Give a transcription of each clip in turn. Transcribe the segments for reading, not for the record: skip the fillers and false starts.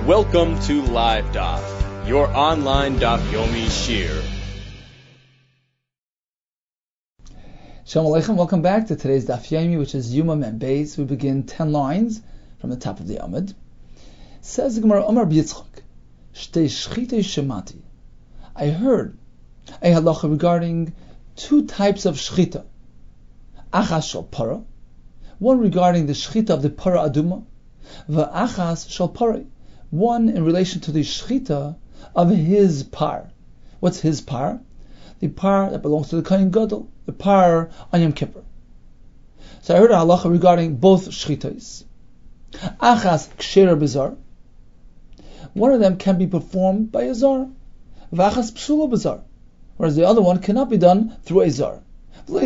Welcome to Live Daf, your online Daf Yomi Shir. Shalom Aleichem, welcome back to today's Daf Yomi, which is Yuma Mem Beis. We begin 10 lines from the top of the Amud. Says the Gemara, Omar B'Yitzchak, Shtei Shchitei Shemati. I heard a halacha regarding two types of shchita. Achas shel para, one regarding the shchita of the para aduma, v'achas shel para, one in relation to the shchita of his par. What's his par? The par that belongs to the Kohen Gadol, the par on Yom Kippur. So I heard a halacha regarding both shchitas. Achas ksheira b'zar, one of them can be performed by a zar. V'achas psula b'zar, whereas the other one cannot be done through a zar. But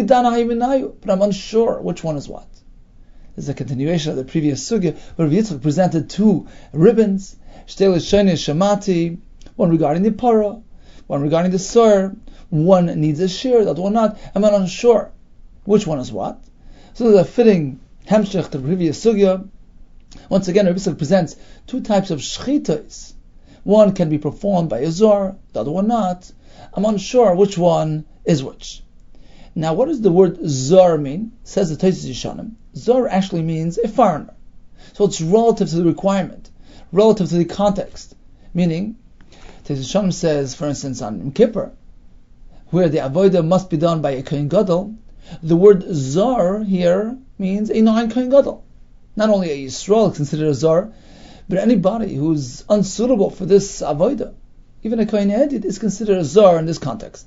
I'm unsure which one is what. This is a continuation of the previous sugya where Yitzchak presented two ribbons, Shtei l'shonei shemati, one regarding the para, one regarding the sar. One needs a shir, the other one not. I'm not unsure which one is what. So there's a fitting hemshech to the previous sugya. Once again, Yitzchak presents two types of shchitas. One can be performed by a zar, the other one not. I'm unsure which one is which. Now, what does the word zar mean? Says the Tosfos Yeshanim. Zar actually means a foreigner. So it's relative to the requirement, relative to the context. Meaning, Tosfos Yeshanim says, for instance, on Yom Kippur, where the avodah must be done by a Kohen Gadol, the word zar here means a non-Kohen Gadol. Not only a Yisrael is considered a zar, but anybody who's unsuitable for this avodah, even a Kohen Edid, is considered a zar in this context.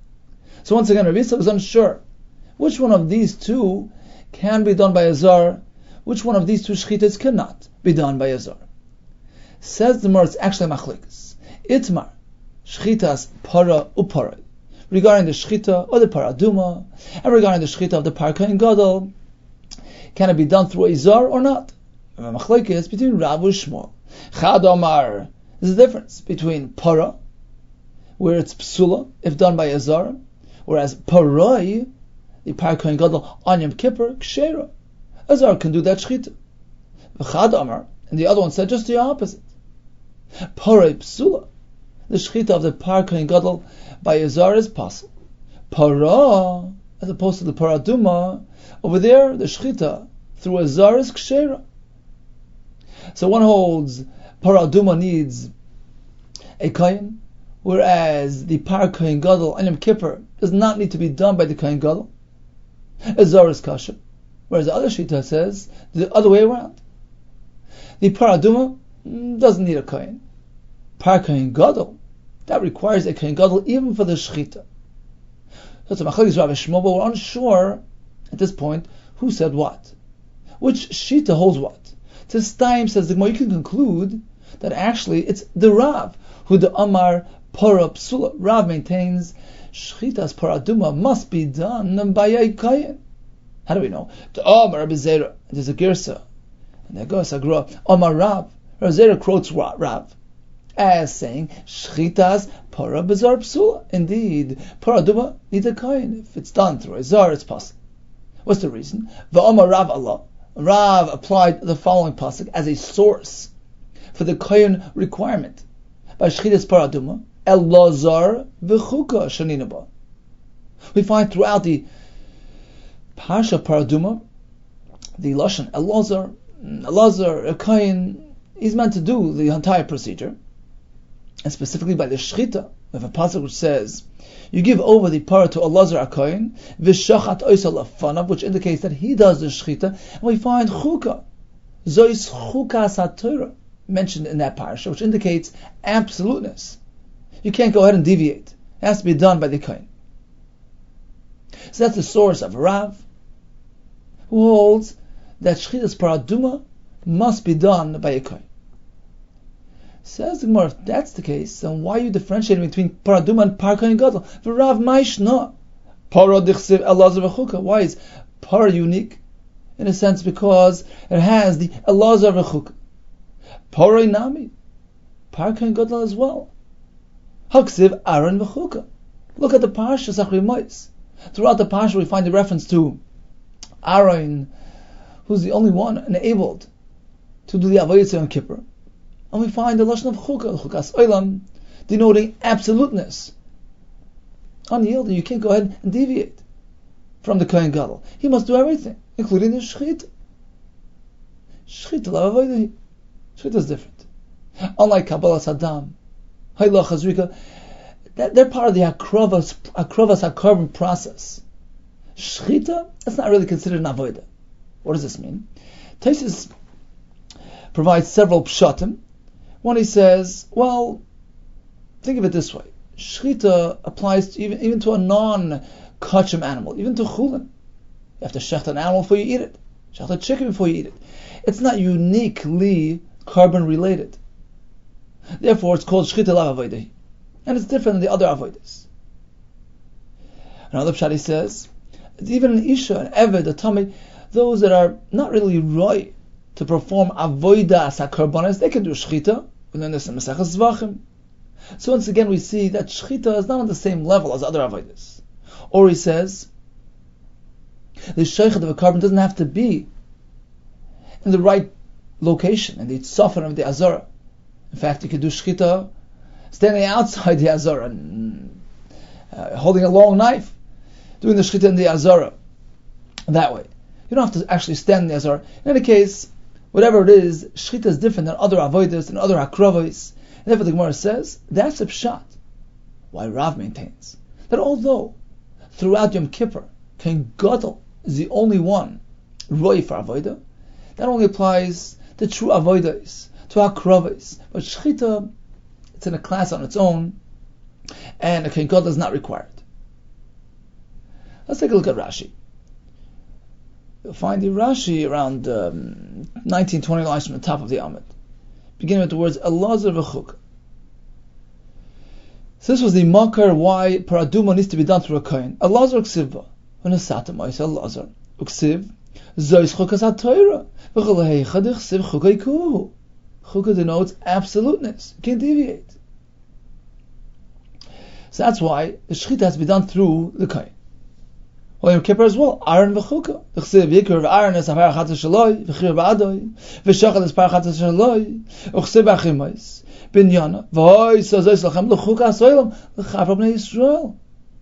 So once again, Rabbi Yitzchak was unsure which one of these two can be done by a zar, which one of these two shchitas cannot be done by a zar. Says the Gemara, it's actually machlekes. Itmar, shchitas para upara, regarding the shchita or the para aduma, and regarding the shchita of the par Kohen Gadol, can it be done through a zar or not? Machlekes between Rav and Shmuel. Chad Omar, there's a difference between para, where it's psula if done by a zar, whereas paroi, the par Kohen Gadol on Yom Kippur, ksheira, a zar can do that shchita. Chad Omar, and the other one said just the opposite. Paroi psula, the shchita of the par Kohen Gadol by a zar is possible. Para, as opposed to the para duma, over there the shchita through a zar is ksheira. So one holds para duma needs a kohen, whereas the par Kohen Gadol on Yom Kippur does not need to be done by the Kohen Gadol. A zar is kasher, whereas the other shita says the other way around. The para duma doesn't need a kohen. Par Kohen Gadol, that requires a Kohen Gadol even for the shchita. So it's a machlekes Rav and Shmuel, but we're unsure at this point who said what. Which shita holds what? This time, says the Gemara, you can conclude that actually it's the Rav who the Amar para psula. Rav maintains shchitas para duma must be done by a kohen. How do we know? The Amar Bezerah, there's a girsa, and there goes Agra Amar Rav. Rav Zera quotes Rav as saying shchitas para bezar psula. Indeed, para duma needs a kohen. If it's done through a zar, it's possible. What's the reason? V'Amar Rav Allah. Rav applied the following pasuk as a source for the kohen requirement by shchitas para duma. Elazar v'chuka shaninaba. We find throughout the Parsha para duma the lashon Elazar, a kohen, is meant to do the entire procedure, and specifically by the shchita. We have a pasuk which says, "You give over the para to Elazar a kohen, v'shachat oisal afanav," which indicates that he does the shchita. And we find chuka, zois chukas haTorah, mentioned in that parsha, which indicates absoluteness. You can't go ahead and deviate. It has to be done by the kohen. So that's the source of Rav, who holds that shchitas para duma must be done by a kohen. Says the Gemara, if that's the case, then why are you differentiating between para duma and par Kohen Gadol? V'Rav Maishna, para dichsiv Elazar v'chuka. Why is para unique? In a sense, because it has the Elazar v'chuka. Para nami, par Kohen Gadol as well. Haksiv Aaron v'chuka. Look at the parsha Zachri Mois. Throughout the parsha we find the reference to Aaron, who's the only one enabled to do the Avodah Yom Kippur. And we find the lashon of chukah, chukas olam, denoting absoluteness. Unyielding, you can't go ahead and deviate from the Kohen Gadol. He must do everything, including the shechita. Shechita l'avodah. Shechita is different. Unlike Kabbalas Hadam, Haylach Hazrika, they're part of the Akrovas HaKarban process. Shechita, that's not really considered an avodah. What does this mean? Taisus provides several pshatim. One, he says, well, think of it this way. Shechita applies to even to a non-kachim animal, even to chulin. You have to shecht an animal before you eat it. Shecht a chicken before you eat it. It's not uniquely carbon related. Therefore, it's called shechita l'avodah, and it's different than the other avodas. Another pshat, he says, even an isha, an eved, a tamid, those that are not really right to perform avodas hakarbanos, they can do shechita. We learn this in Maseches Zvachim. So once again, we see that shechita is not on the same level as other avodas. Or he says, the sheikhut of a carbon doesn't have to be in the right location, in the tzafon of the azara. In fact, you could do shechita standing outside the azara, and, holding a long knife, doing the shechita in the azara. That way. You don't have to actually stand in the azara. In any case, whatever it is, shechita is different than other avodas and other akrovos. And therefore the Gemara says, that's a pshat. Why Rav maintains that although throughout Yom Kippur, Kohen Gadol is the only one roi for avodah, that only applies to true avodas, to akrovos. But shechita, it's in a class on its own, and a Kohen Gadol is not required. Let's take a look at Rashi. You'll find the Rashi around 19-20 lines from the top of the Amud, beginning with the words Elazar v'chukah. So this was the makar why paraduma needs to be done through a kohen. Elazar ksivba v'nesatem ois Elazar uksiv zois chukas haTorah v'choleheicha d'chsiv chukah ikuhu. Chukah denotes absoluteness. You can't deviate. So that's why the shechita has to be done through the kohen. Well, Yom Kippur as well, Aaron v'chukah. D'chsiv yikur v'Aaron es hafar chatzah shaloi v'chir v'adoi v'shachad es par chatzah shaloi uksiv v'achimois binyana v'hoi sazois lachem l'chukah asoylam l'chavra b'nei Yisrael.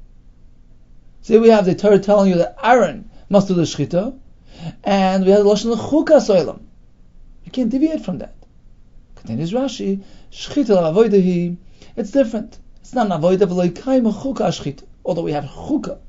See, we have the Torah telling you that Aaron must do the shechita, and we have the lashon l'chukah asoylam. You can't deviate from that. Continues Rashi, shechita l'avodah, it's different. It's not an avodah v'lo yikayim chukah shechita, although we have chukah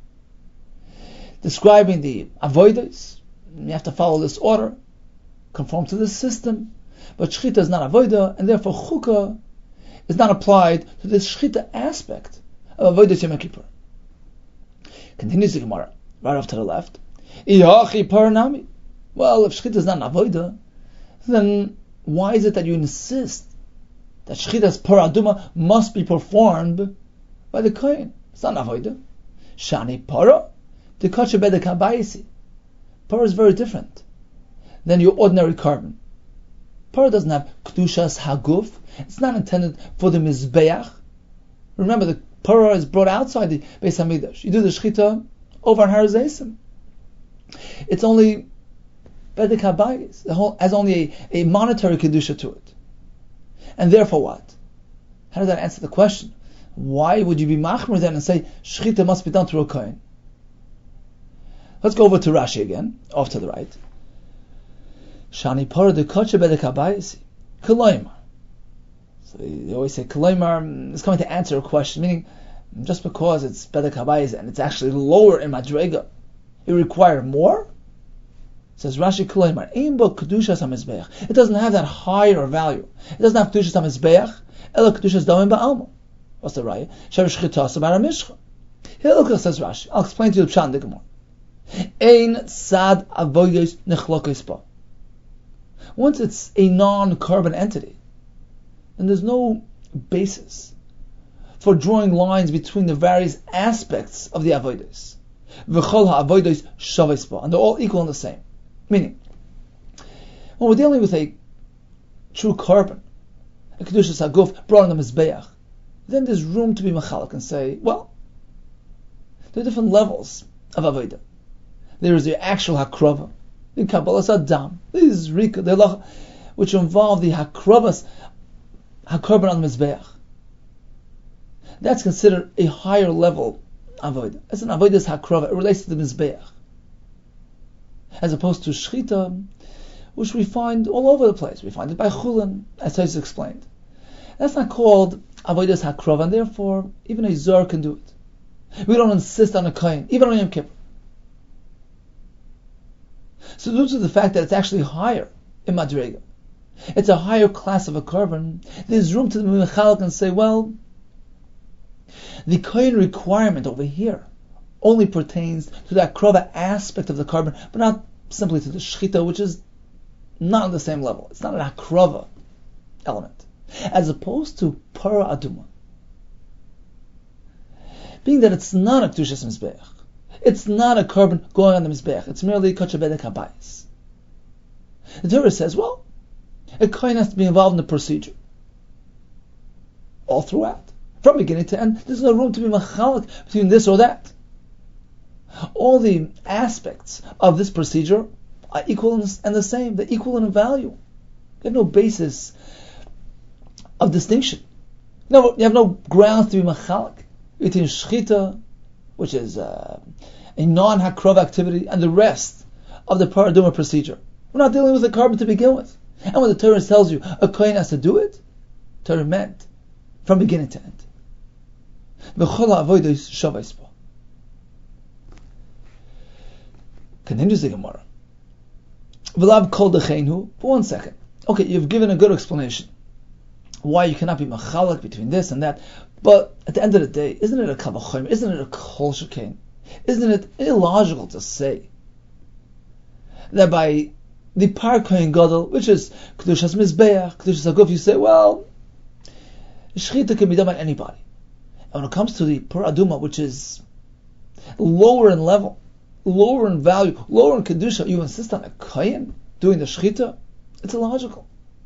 describing the avodas. You have to follow this order, conform to this system. But shechita is not avodah, and therefore chukah is not applied to this shechita aspect of avodas Yom Kippur. Continues the Gemara, right off to the left. Iyachi paranami. Well, if shechita is not an avodah, then why is it that you insist that shechita's paraduma must be performed by the kohen? It's not an avodah. Shani para. The kacha bedek habayisi. Parah is very different than your ordinary carbon. Parah doesn't have kedushas haguf. It's not intended for the mizbeach. Remember, the parah is brought outside the Beis Hamikdash. You do the shechita over on Har Zeisim. It's only bedek habayis. The whole has only a monetary kedusha to it. And therefore, what? How does that answer the question? Why would you be machmer then and say shechita must be done through a kohen? Let's go over to Rashi again, off to the right. Shani para de kacha bedek habayisi. Kolaymar. So they always say Kolaymar is coming to answer a question, meaning just because it's bedek habayis and it's actually lower in madrega, it requires more? Says Rashi Kolaymar. Eimbo kedushas hamizbeach. It doesn't have that higher value. It doesn't have kedushas hamizbeach. Ela kedushas damim ba'alma. What's the raya? Shev shchita sabar hamishcha. Here look what says Rashi. I'll explain to you the pshat in the Gemara. Ein sad avodos nechlokos ba. Once it's a non-carbon entity, then there's no basis for drawing lines between the various aspects of the avodos. V'chol ha'avodos shaves ba, and they're all equal and the same. Meaning, when we're dealing with a true carbon, a kedushas haguf brought in the mizbeach, then there's room to be mechalek and say, well, there are different levels of avodah. There is the actual hakrava, the kabbalas adam, this is rika, which involve the hakravas hakorban on the mizbeach. That's considered a higher level avodah. It's an avodas hakrava. It relates to the mizbeach, as opposed to shchita, which we find all over the place. We find it by chulin, as Tosfos explained. That's not called avodas hakrava, and therefore even a zor can do it. We don't insist on a kohen, even on Yom Kippur. So due to the fact that it's actually higher in madrega, it's a higher class of a korban, there's room to be mechalek and say, well, the kohen requirement over here only pertains to that krova aspect of the korban, but not simply to the shchita, which is not on the same level. It's not an akrova element, as opposed to para aduma. Being that it's not a kedushas mizbeach, it's not a korban going on the mizbeach, it's merely kachah bedek habayis. The Torah says, well, a kohen has to be involved in the procedure all throughout, from beginning to end. There's no room to be machalik between this or that. All the aspects of this procedure are equal and the same. They're equal in value. You have no basis of distinction. No, you have no grounds to be machalik between shchita, which is a non-hakrov activity, and the rest of the paraduma procedure. We're not dealing with a korban to begin with. And when the Torah tells you a kohen has to do it, Torah meant from beginning to end. Continues the Gemara. For 1 second. Okay, you've given a good explanation why you cannot be machalak between this and that, but at the end of the day, isn't it a kavachayim? Isn't it a kol shekain? Isn't it illogical to say that by the par kohen gadol, which is kedushas mizbeach, kedushas haguf, you say, well, shchita can be done by anybody. And when it comes to the paraduma, which is lower in level, lower in value, lower in kedusha, you insist on a kohen doing the shchita? It's illogical.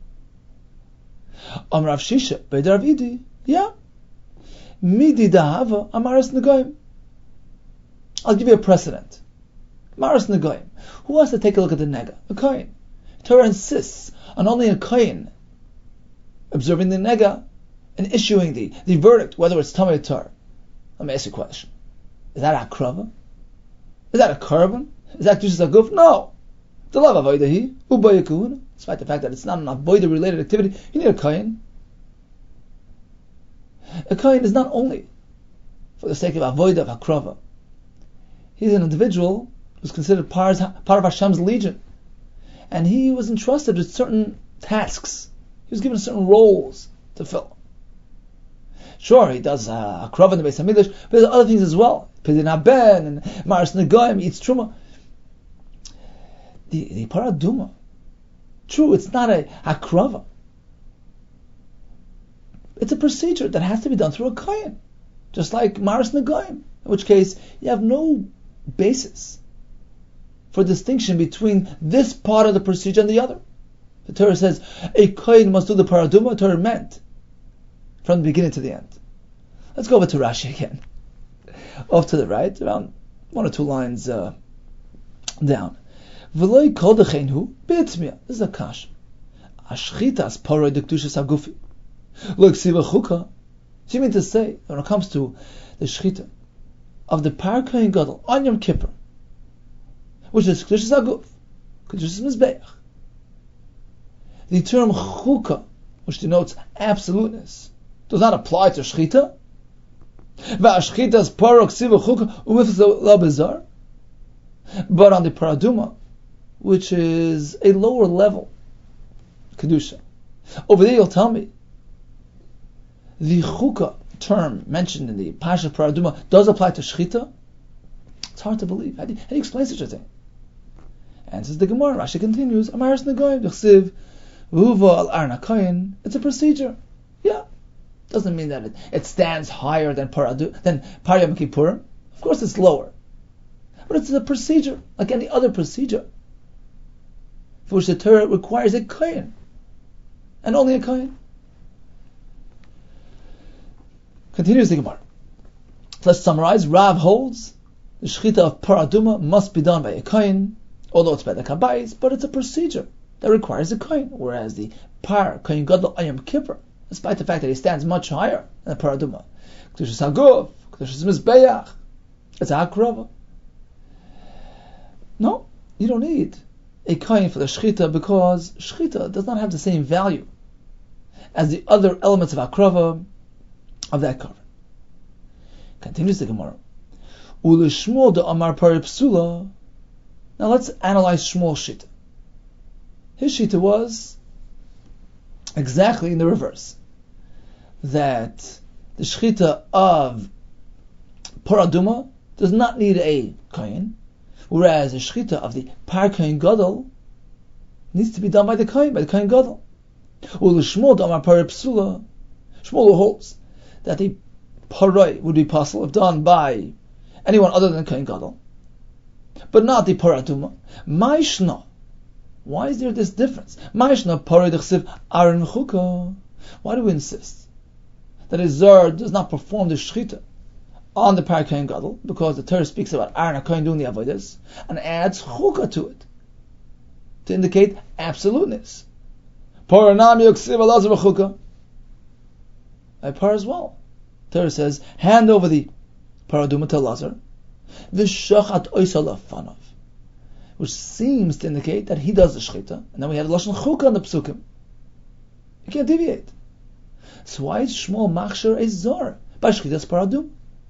Rav Shisha, Beidar Vidi, yeah. Midi dahava, amaras negoim. I'll give you a precedent. Maras negoim. Who has to take a look at the nega? A kohen. Torah insists on only a kohen observing the nega and issuing the verdict, whether it's tamei or tar. Let me ask you a question. Is that a krava? Is that a korban? Is that just a guf? No. The love of avodah ubaya kahuna. Despite the fact that it's not an avodah related activity, you need a kohen. A kohen is not only for the sake of avodah of hakrava. He's an individual who's considered part of Hashem's legion, and he was entrusted with certain tasks. He was given certain roles to fill. Sure, he does hakrava in the Beis Hamikdash, but there's other things as well. Pidin haben and maras negoim, eats truma. The paraduma, true, it's not a hakrava. It's a procedure that has to be done through a kohen, just like maras negoim. In which case, you have no basis for distinction between this part of the procedure and the other. The Torah says a kohen must do the paraduma. The Torah meant from the beginning to the end. Let's go over to Rashi again. Off to the right, around 1 or 2 lines down. V'loi kol decheinu b'etzmiya. This is a kash. Ashchitas paroi dekdushas hagufi. Lo ksiva chuka. So you mean to say, when it comes to the shchita of the par kohen gadol on Yom Kippur, which is kedushas haguf, kedushas mizbeach, the term chuka, which denotes absoluteness, does not apply to shchita. V'ashchitas paroi ksiva chuka umifz la bezar. But on the paraduma, which is a lower level kedusha, over there you'll tell me the chukah term mentioned in the Pasha Paraduma does apply to shchita. It's hard to believe. How do you explain such a thing? Answers the Gemara. Rashi continues, Amaris negoim d'chsiv v'huva al arna kohen. It's a procedure. Yeah, doesn't mean that it stands higher than Par Yom Kippurim. Of course, it's lower, but it's a procedure like any other procedure, for which the Torah requires a kohen, and only a kohen. Continues the Gemara. Let's summarize. Rav holds the shchita of paraduma must be done by a kohen, although it's by the kabayis, but it's a procedure that requires a kohen. Whereas the par kohen gadol on Yom Kippur, despite the fact that he stands much higher than the paraduma. Kedushas haguf, kedushas mizbeach. It's a hakrava. No, you don't need a kohen for the shechita because shechita does not have the same value as the other elements of hakrava of that korban. Continues the Gemara. Ulishmuel de Amar Pari Psula. Now let's analyze Shmuel's shita. His shita was exactly in the reverse. That the shechita of paraduma does not need a kohen, whereas the shechita of the par kohen gadol needs to be done by the kohen gadol. Ulishmuel de Amar Pari Psula. Shmuel holds that the paray would be possible if done by anyone other than kohen gadol, but not the paraduma. Maishna. Why is there this difference? Maishna paray dechsiv aron chukah. Why do we insist that a zar does not perform the shechita on the par kohen gadol? Because the Torah speaks about Aaron HaKohen doing the avodas and adds chukah to it to indicate absoluteness. Paranam yoksiv alazar v'chukah. By par as well. Torah says, hand over the paraduma to Lazar, v'shachat oisala fanav, which seems to indicate that he does the shechita, and then we have lashon chukah on the psukim. You can't deviate. So why is Shmuel machshir a zar by shechitas paradum?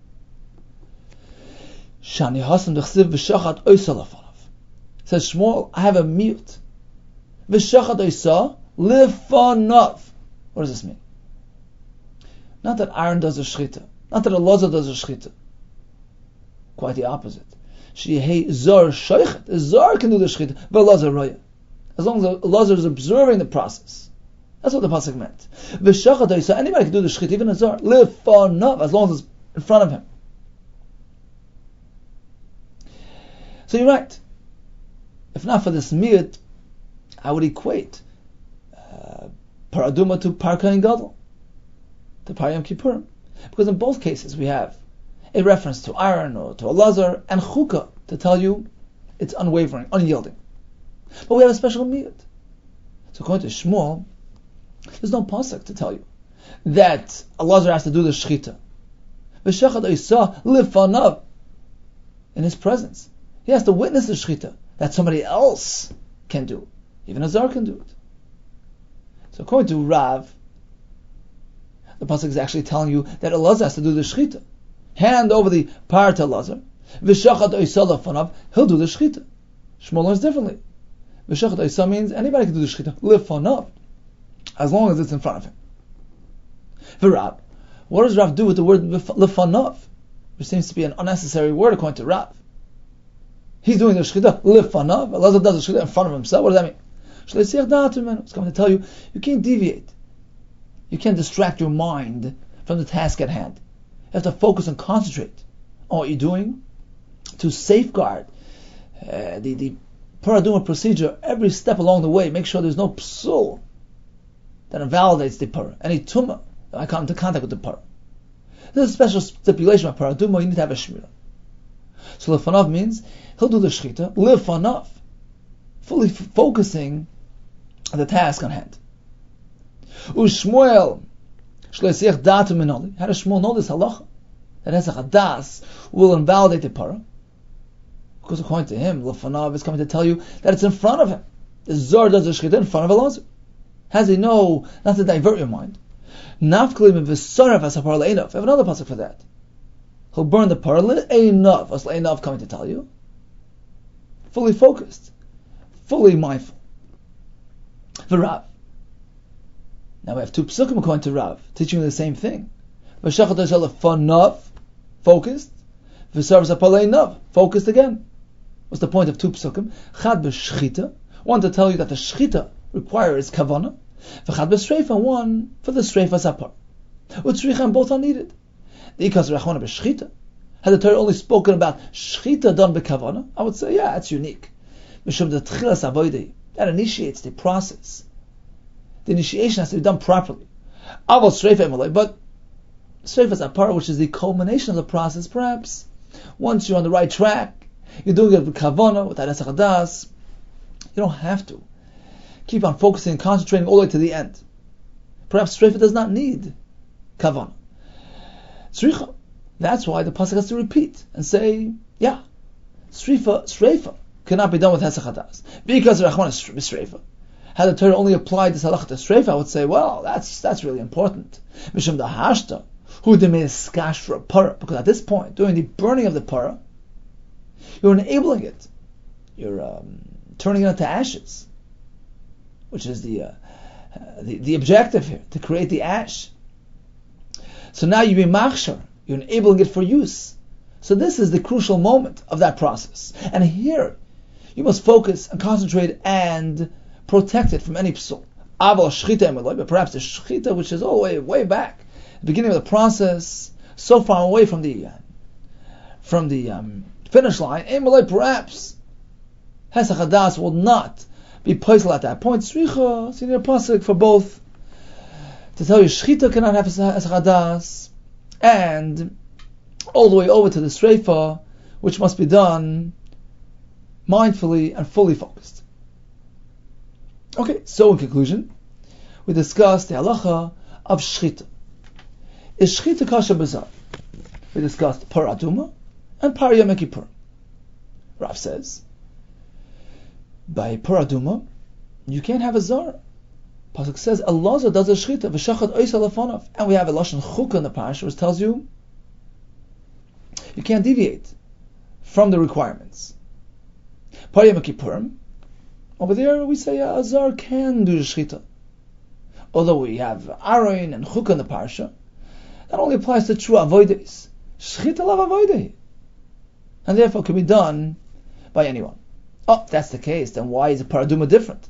Shani hasam dechsiv v'shachat oisala fanav. Says Shmuel, I have a mute. V'shachat oisa lifanav. What does this mean? Not that Aaron does a shechita, not that Elazar does a shechita. Quite the opposite. Shehei zar shoichet. A zar can do the shechita, but Elazar roya. As long as Elazar is observing the process. That's what the pasuk meant. V'shachat oisa, anybody can do the shechita, even a zar. Lifanav, as long as it's in front of him. So you're right. If not for this miyut, I would equate paraduma to par kohen gadol, to par Yom Kippurim, because in both cases we have a reference to Aaron or to Elazar and chukah to tell you it's unwavering, unyielding. But we have a special miyut. So according to Shmuel, there's no pasuk to tell you that Elazar has to do the shechita. V'shachat oisa lifanav, in his presence. He has to witness the shechita that somebody else can do. Even a zar can do it. So according to Rav, the pasuk is actually telling you that Elazar has to do the shechita. Hand over the par to Elazar. V'shachat oisa lifanav, he'll do the shechita. Shmuel learns differently. V'shachat oisa means anybody can do the shechita lifanav, as long as it's in front of him. For Rav, what does Rav do with the word lifanav? Which seems to be an unnecessary word according to Rav. He's doing the shechita lifanav. Elazar does the shechita in front of himself. What does that mean? It's coming to tell you, you can't deviate. You can't distract your mind from the task at hand. You have to focus and concentrate on what you're doing to safeguard the paraduma procedure every step along the way. Make sure there's no psul that invalidates the para, any tumah that might come into contact with the para. There's a special stipulation of paraduma, you need to have a shmirah. So lefanav means he'll do the shechita lefanav, fully focusing on the task on hand. Ushmuel shleisiach datu minoli. How does Shmuel know this halacha? That has a chadas will invalidate the para, because according to him, lefanav is coming to tell you that it's in front of him. The zar does the shechita in front of Elazar. How does he know not to divert your mind? Nafklim v'sarav asapar le'enav. I have another pasuk for that. He'll burn the par le'enav. What's le'enav coming to tell you? Fully focused, fully mindful. For Rav. Now we have two psukim according to Rav, teaching you the same thing. V'shachat oisa lefanav, focused. V'sarav asapar le'enav, focused again. What's the point of two psukim? Chad b'shchita, one to tell you that the shchita requires kavana. V'chad b'streifa, one for the streifa sapar. U'tzricha, both are needed. The ikas rachmana b'shchita. Had the Torah only spoken about shchita done b'kavana, I would say, yeah, that's unique. Mishum the tchilas avoidei, that initiates the process. The initiation has to be done properly. Aval streifa emalei, but streifa sapar, which is the culmination of the process, perhaps once you're on the right track, you're doing it with kavana, with adas hadas, you don't have to keep on focusing and concentrating all the way to the end. Perhaps Sreifa does not need Kavanah. Tzricha. That's why the pasuk has to repeat and say, yeah, Sreifa cannot be done with Hesach Hadas. Because Rachman is Sreifa. Had the Torah only applied this halacha to Sreifa, I would say, well, that's really important. Mishum da hashta, who they made a skash for a parah, because at this point, during the burning of the parah, you're enabling it. You're turning it into ashes, which is the objective here, to create the ash. So now you be machshar, you're enabling it for use. So this is the crucial moment of that process. And here, you must focus and concentrate and protect it from any psul. Aval shchita emeloi, but perhaps the shchita, which is all the way back, the beginning of the process, so far away from the finish line, emeloi, perhaps Hesach Hadas will not be poisel at that point. Tzricha, so you need a pasuk for both, to tell you shchita cannot have Hesach Hadas, and all the way over to the Sreifa, which must be done mindfully and fully focused. Okay, so in conclusion, we discussed the halacha of shchita. Is shchita kasha b'zar? We discussed parah aduma and parah Yom Kippur. Rav says, by parah aduma, you can't have a zar. Pasuk says, Elazar does a shchita, v'shachat oisa lefanav. And we have a lashon chukah in the parasha, which tells you you can't deviate from the requirements. Parah Yom Kippur, over there we say a zar can do the shchita. Although we have Aaron and chukah in the parsha, that only applies to true avodas. Shchita lav avodah, and therefore can be done by anyone. Oh, if that's the case, then why is the parah aduma different?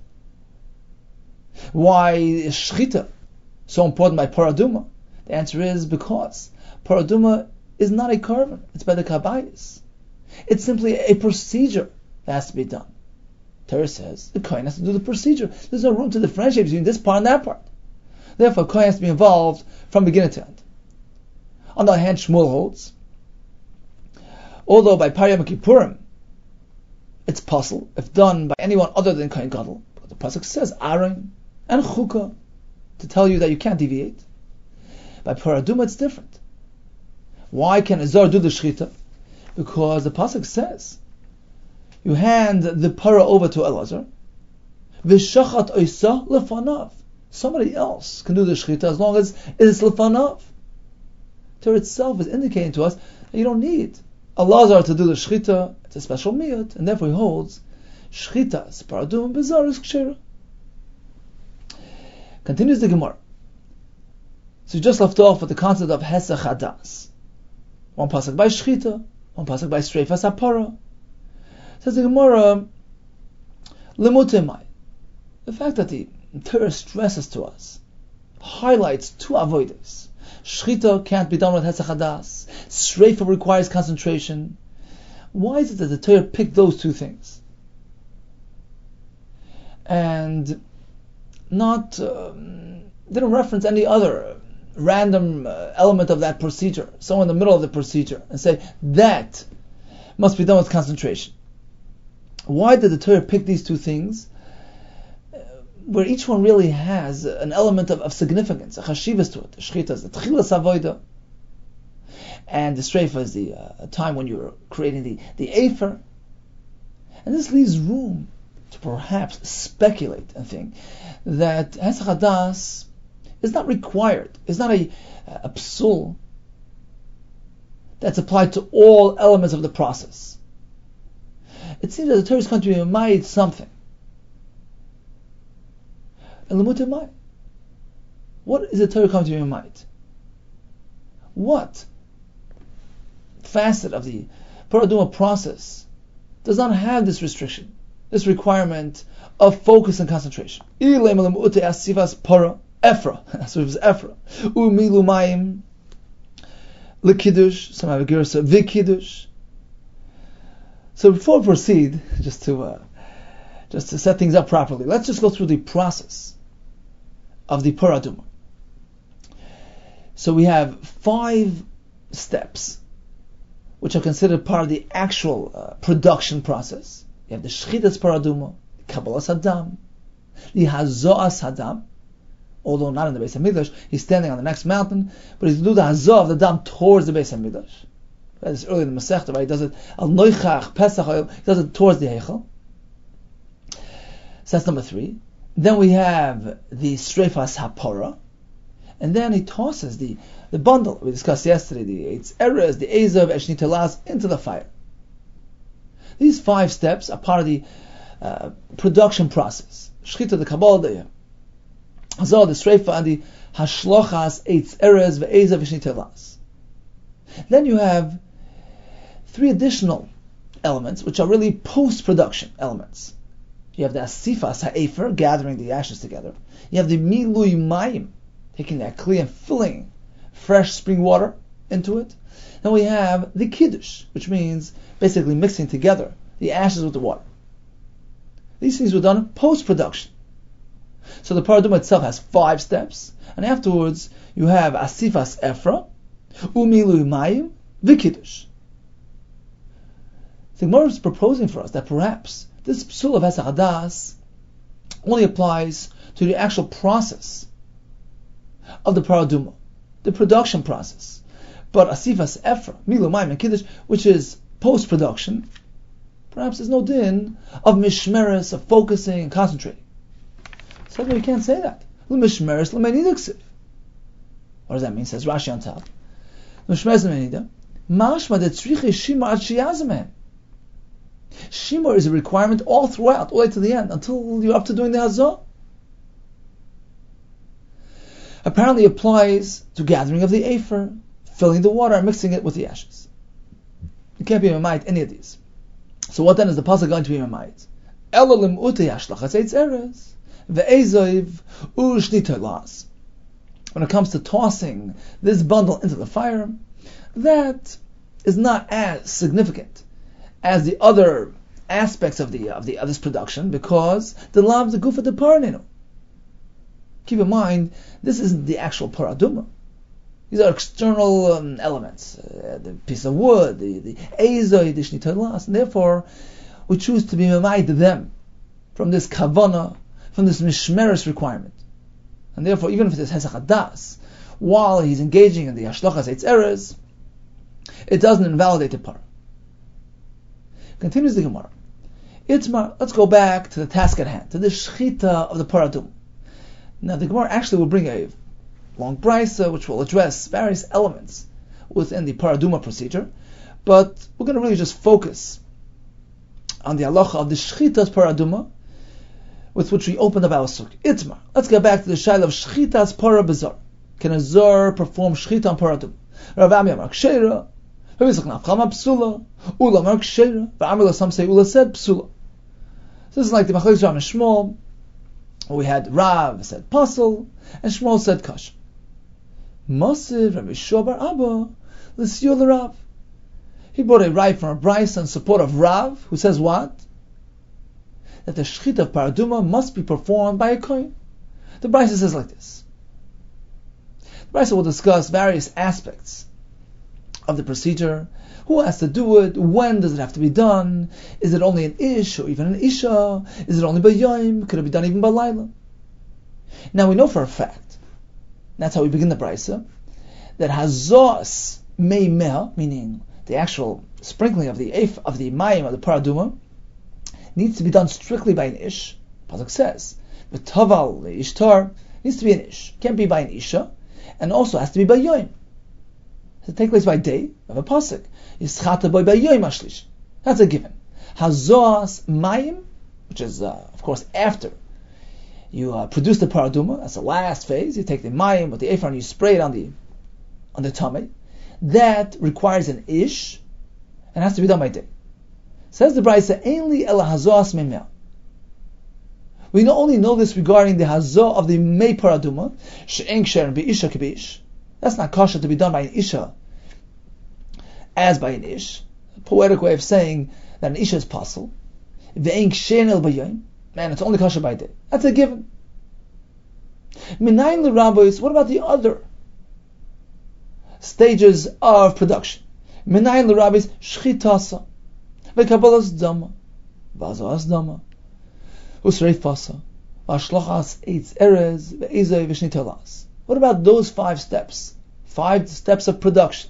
Why is shchita so important by parah aduma? The answer is because parah aduma is not a korban; it's by the kabayis. It's simply a procedure that has to be done. Torah says the kohen has to do the procedure. There's no room to differentiate between this part and that part. Therefore, kohen has to be involved from beginning to end. On the other hand, Shmuel holds, although by Parah Yom Kippurim it's possible if done by anyone other than kohen gadol, but the pasuk says Aaron and chukah to tell you that you can't deviate. By Parah Aduma it's different. Why can a zar do the shchita? Because the pasuk says you hand the parah over to Elazar, v'shachat oisa lefanav. Somebody else can do the shchita as long as it is lefanav. Torah itself is indicating to us that you don't need Elazar to do the shchita. It's a special miyut, and therefore he holds shchita parah aduma b'zar is kshera. Continues the Gemara. So we just left off with the concept of Hesach Hadas. One pasuk by shchita, one pasuk by streifas hapara. Says the Gemara, Lemutemai. The fact that the Torah stresses to us, highlights two avodas. Shchita can't be done with Hesach Hadas. Sreifa requires concentration. Why is it that the Torah picked those two things? And not didn't reference any other random element of that procedure, somewhere in the middle of the procedure, and say that must be done with concentration. Why did the Torah pick these two things, where each one really has an element of significance, a chashivas to it? The shchita is the tchilas avoda, and the streifa is the time when you're creating the afer. And this leaves room to perhaps speculate and think that Hesach Hadas is not required, is not a psul that's applied to all elements of the process. It seems that the Torah is going to be made something. And Lemutemai, what is the Torah coming to be made? What facet of the Parah Aduma process does not have this restriction, this requirement of focus and concentration? Efra, so it was Efra. Umilu mayim l'kiddush, some have a gersa v'kiddush. So before we proceed, just to set things up properly, let's just go through the process of the Parah Aduma. So we have 5 steps, which are considered part of the actual production process. You have the Shchitas Parah Aduma, the Kabbalas Hadam, the Hazoas Hadam, although not in the Beis HaMikdash, he's standing on the next mountain, but he's do the hazah of the dam towards the Beis HaMikdash. That's early in the Masechta, right? He does it al noichach pesach, he does it towards the Heichel. So that's number 3. Then we have the Streifas Hapora, and then he tosses the bundle we discussed yesterday, the Eitz Erez, the Ezav, Eshni Telas, into the fire. These 5 steps are part of the production process. Shchita, the Kabbalah, the Hazah, the Streifa, and the Hashlochas, Eitz Erez, Ve'ezav, Eshni Telas. Then you have 3 additional elements, which are really post-production elements. You have the Asifas Ha'efer, gathering the ashes together. You have the Milui Mayim, taking that kli and filling fresh spring water into it. Then we have the Kiddush, which means basically mixing together the ashes with the water. These things were done post-production. So the paraduma itself has 5 steps, and afterwards you have Asifas Efra, Umilui Mayim, the Kiddush. The Gemara is proposing for us that perhaps this psul of Hesach Hadas only applies to the actual process of the paraduma, the production process. But Asifas Efra, Milu Mayim, and Kiddush, which is post-production, perhaps there's no din of mishmeres, of focusing and concentrating. So we can't say that. L'mishmeres l'menidiksiv. What does that mean? Says Rashi on top. L'mishmeres l'menida. Mashma de tzriche shimar ad shiyazmen. Shimar is a requirement all throughout, all the way to the end, until you're up to doing the hazah. Apparently applies to gathering of the afer, filling the water and mixing it with the ashes. You can't be mamait any of these. So what then is the pasuk going to be mamait? Elolim ute yashlachas eitz eres ve'ezoiv u'shnitolas. When it comes to tossing this bundle into the fire, that is not as significant as the other aspects of this production, because the lav the gufa de parnenu. Keep in mind, this isn't the actual paraduma. These are external elements, the piece of wood, the ezoi, the shnitolas, and therefore we choose to be mamaid them from this kavana, from this mishmeres requirement. And therefore, even if it is Hesach Hadas, while he's engaging in the Hashlochas Eitz Erez, it doesn't invalidate the par. Continues the Gemara. Itmar, let's go back to the task at hand, to the shchita of the paradum. Now the Gemara actually will bring a long brisa which will address various elements within the paraduma procedure, but we're going to really just focus on the halacha of the shchitas paraduma, with which we opened up our sukkah. Itmar, let's get back to the shaila of shchitas para bezar. Can a zar perform shchita on paraduma? Rav Ami amar ksheira, Rav Yitzchak nafchama psula, Ula amar ksheira, V'amar some say Ula said psula. So this is like the Machlokes Rav and Shmuel. We had Rav said pasul, and Shmuel said kash. Masiv Rabbi Yeshua bar Abba l'siyul l'Rav. He brought a right from a brisa in support of Rav, who says what? That the shchita of paraduma must be performed by a kohen. The brisa says like this. The brisa will discuss various aspects of the procedure. Who has to do it? When does it have to be done? Is it only an ish or even an isha? Is it only by yom? Could it be done even by laila? Now we know for a fact, that's how we begin the brisa, that hazos meimeh, meaning the actual sprinkling of the mayim of the paraduma, needs to be done strictly by an ish. Pasuk says, v'taval leishtar, needs to be an ish. Can't be by an isha, and also has to be by yom. It has to take place by day of a pasuk. Yischata boy by yom ashlish. That's a given. Hazos mayim, which is of course after you produce the paraduma, that's the last phase. You take the mayim with the ephah and you spray it on the tummy. That requires an ish and has to be done by day. Says the brisa, "Ainli el hazos meimeh." We not only know this regarding the hazah of the mei paraduma, she'en ksher be'isha kebe'ish. That's not kosher to be done by an isha as by an ish. A poetic way of saying that an isha is possible. Ve'en ksher el b'yom. Man, it's only kosher by day. That's a given. Minayin l'rabbos, what about the other stages of production? Minayin l'rabbos, shchitasa, ve'kabalas dama, vazas dama, usreifasa, V'ashlochas eitz erez ve'ezoi v'shnitolas. What about those 5 steps? 5 steps of production.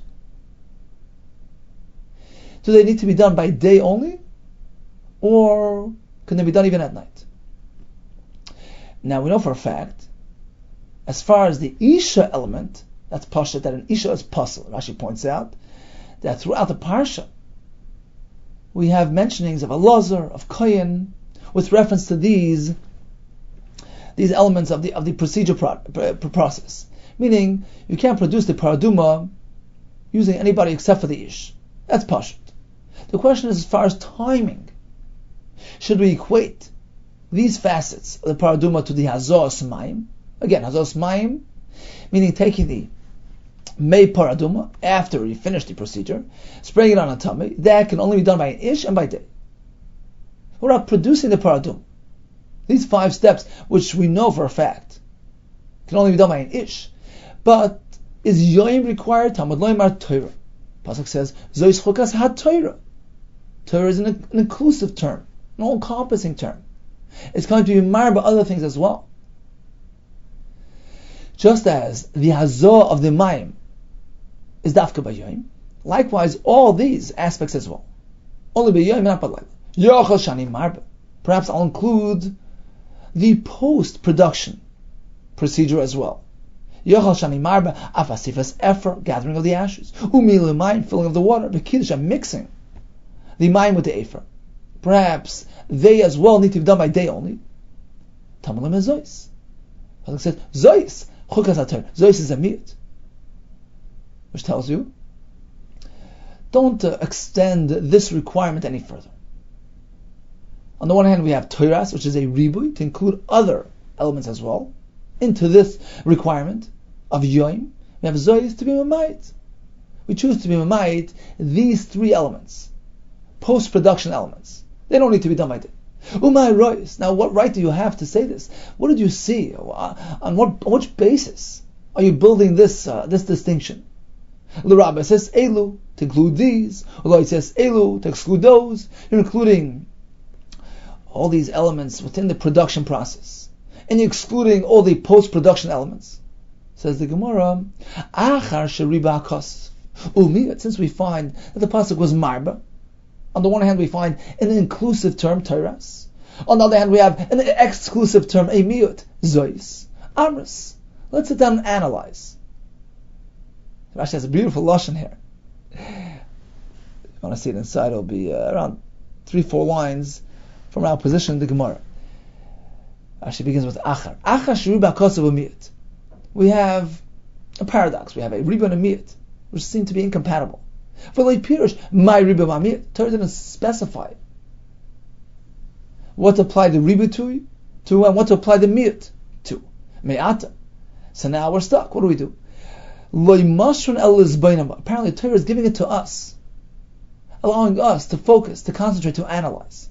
Do they need to be done by day only? Or can they be done even at night? Now we know for a fact, as far as the Isha element, that's Pasha, that an Isha is Pasal. Rashi points out that throughout the Parsha, we have mentionings of Elazar, of Kohen, with reference to these elements of the procedure process. Meaning, you can't produce the paraduma using anybody except for the Ish. That's Pashat. The question is, as far as timing, should we equate these facets of the paraduma to the Hazos Mayim? Again, Hazos Mayim, meaning taking the May paraduma after you finish the procedure, spraying it on a tummy. That can only be done by an Ish and by day. What about producing the paraduma? These 5 steps, which we know for a fact, can only be done by an Ish. But is Yoim required? Talmud Loimar Torah. Pasuk says, Zois Chukas HaTorah. Torah is an inclusive term, an all-encompassing term. It's going to be marred by other things as well. Just as the Hazah of the Mayim is Dafka B'Yoim, likewise all these aspects as well. Only B'Yoim, not B'Layla. Yochel Shani Marba. Perhaps I'll include the post-production procedure as well. Yochel Shani Marba, Afasifas Efer, gathering of the ashes. Umil Mayim, filling of the water. B'Kiddush, mixing the Mayim with the Efer. Perhaps they as well need to be done by day only. Tamalim is Zois. Pasuk says, Zois, Chukas HaTorah. Zois is a miyut, which tells you, don't extend this requirement any further. On the one hand, we have Toras, which is a ribui, to include other elements as well, into this requirement of Yoim. We have Zois to be Mamayit. We choose to be Mamayit these 3 elements, post-production elements. They don't need to be done by day. Umay Rois. Now, what right do you have to say this? What did you see? On which basis are you building this distinction? L'Rabba says Elu to include these. L'Loi says Elu to exclude those. You're including all these elements within the production process, and you're excluding all the post-production elements. Says the Gemara, Achar Sheriba Kos Umiyat. Since we find that the pasuk was marba, on the one hand we find an inclusive term, Toras. On the other hand we have an exclusive term, Emiyut, Zois, Amris. Let's sit down and analyze. Rashi has a beautiful lashon here. If you want to see it inside, it'll be around 3-4 lines from our position in the Gemara. Rashi begins with Achar. Achar Sheriba Kos Umiyat. We have a paradox. We have a riba and a miyut, which seem to be incompatible. For like Pirush, my riba ma'miyut, Torah didn't specify what to apply the riba to and what to apply the miyut to. Me'ata. So now we're stuck. What do we do? Apparently Torah is giving it to us, allowing us to focus, to concentrate, to analyze.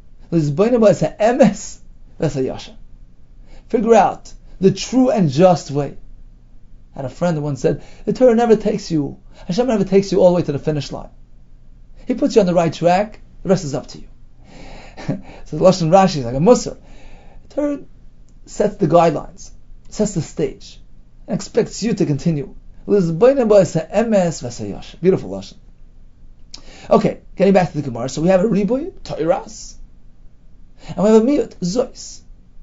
Figure out the true and just way. I had a friend who once said, the Torah never takes you, Hashem never takes you all the way to the finish line. He puts you on the right track, the rest is up to you. So the Lashon Rashi is like a musar. The Torah sets the guidelines, sets the stage, and expects you to continue. Beautiful Lashon. Okay, getting back to the Gemara. So we have a riboy, Toiras, and we have a miyut, Zois.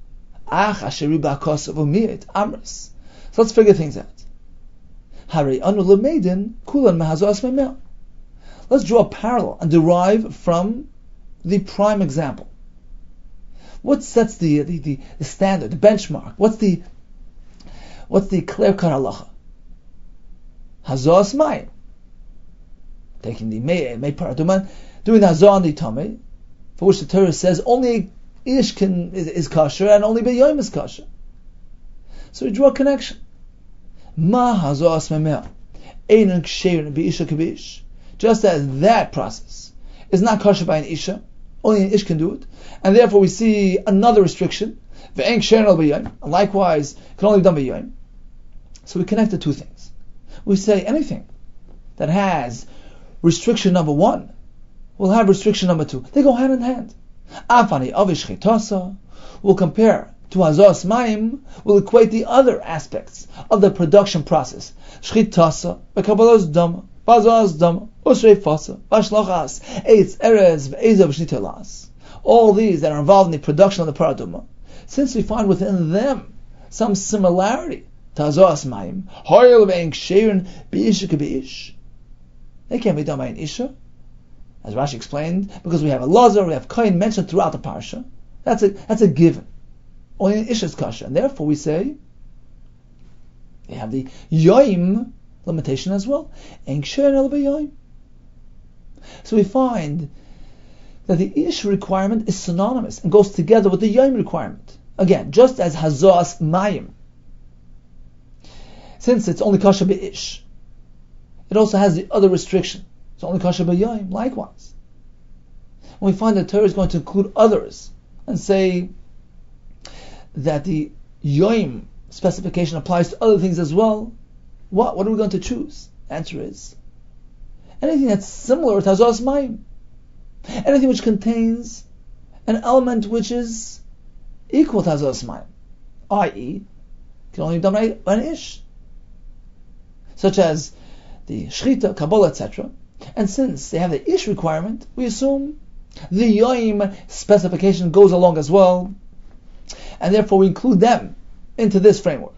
So let's figure things out. Let's draw a parallel and derive from the prime example. What sets the standard, the benchmark? What's the clear-cut halacha? Hazos Mayim. Taking the May Paraduman, doing the Hazah on the Tameh, for which the Torah says only Ish is kosher and only B'Yom is kosher. So we draw a connection. Ma Hazos Memeh. Einan Ksherin B'Isha K'B'ish. Just as that process is not kosher by an Isha, only an Ish can do it, and therefore we see another restriction. Ve'en Ksherin al B'Yom. And likewise, can only be done B'Yom. So we connect the two things. We say anything that has restriction number 1 will have restriction number 2. They go hand in hand. Afani avish chitasa. We'll compare to Hazos Mayim will equate the other aspects of the production process. Shchitasa, Bekabalos Dama, Bazos Dama, Usrei Fasa, Bashlachas, Eitz Erez, Ve'ezav Shnitelas. All these that are involved in the production of the paraduma, since we find within them some similarity to Hazos Mayim, Hoyel Ve'en Ksherin Be'isha Kebe'ish. They can't be done by an Isha, as Rashi explained, because we have a Lazar, we have Kain mentioned throughout the parsha. That's a given. Only an Isha's kasha, and therefore we say they have the Yoim limitation as well. So we find that the Ish requirement is synonymous and goes together with the Yoim requirement. Again, just as Hazos Mayim, since it's only kasha be'ish, it also has the other restriction. It's only kasha be'yoim, likewise. When we find that Torah is going to include others and say that the yoim specification applies to other things as well, what are we going to choose? The answer is anything that's similar to Hazos Mayim. Anything which contains an element which is equal to Hazos Mayim, i.e., can only be done by an ish, such as the shchita, kabbalah, etc. And since they have the ish requirement, we assume the yoim specification goes along as well, and therefore we include them into this framework.